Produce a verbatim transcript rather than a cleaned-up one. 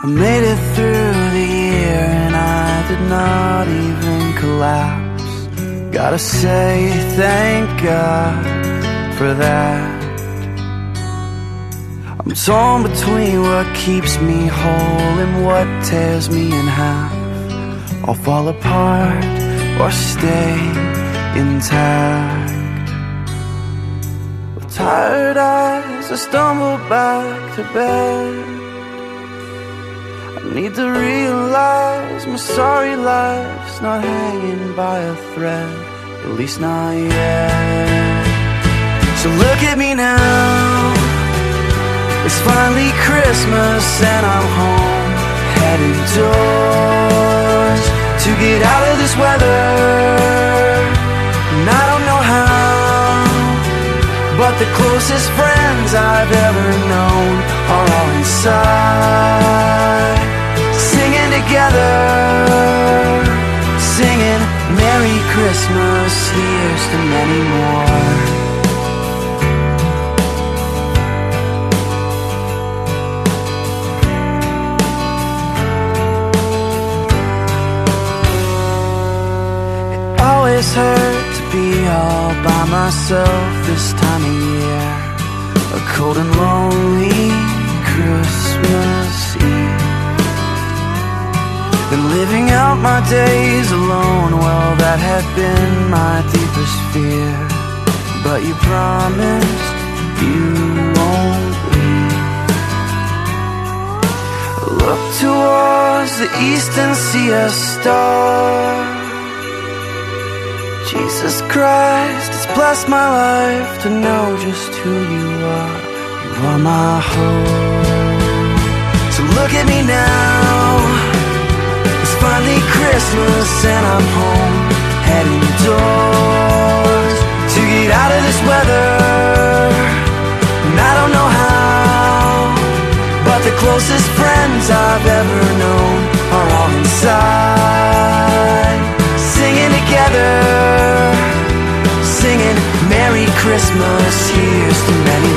I made it through the year and I did not even collapse. Gotta say thank God for that. I'm torn between what keeps me whole and what tears me in half. I'll fall apart or stay intact. With tired eyes I stumble back to bed. I need to realize my sorry life's not hanging by a thread, at least not yet. So look at me now, it's finally Christmas and I'm home, heading doors to get out of this weather. And I don't know how, but the closest friends I've ever known are all inside, singing together, singing Merry Christmas, here's to many more. It's hurt to be all by myself this time of year, a cold and lonely Christmas Eve. Been living out my days alone, well that had been my deepest fear. But you promised you won't leave. Look towards the east and see a star. Jesus Christ has blessed my life to know just who you are. You are my hope. So look at me now, it's finally Christmas and I'm home, heading doors to get out of this weather. And I don't know how, but the closest friends I've ever known are all inside, singing together, singing Merry Christmas, here's to many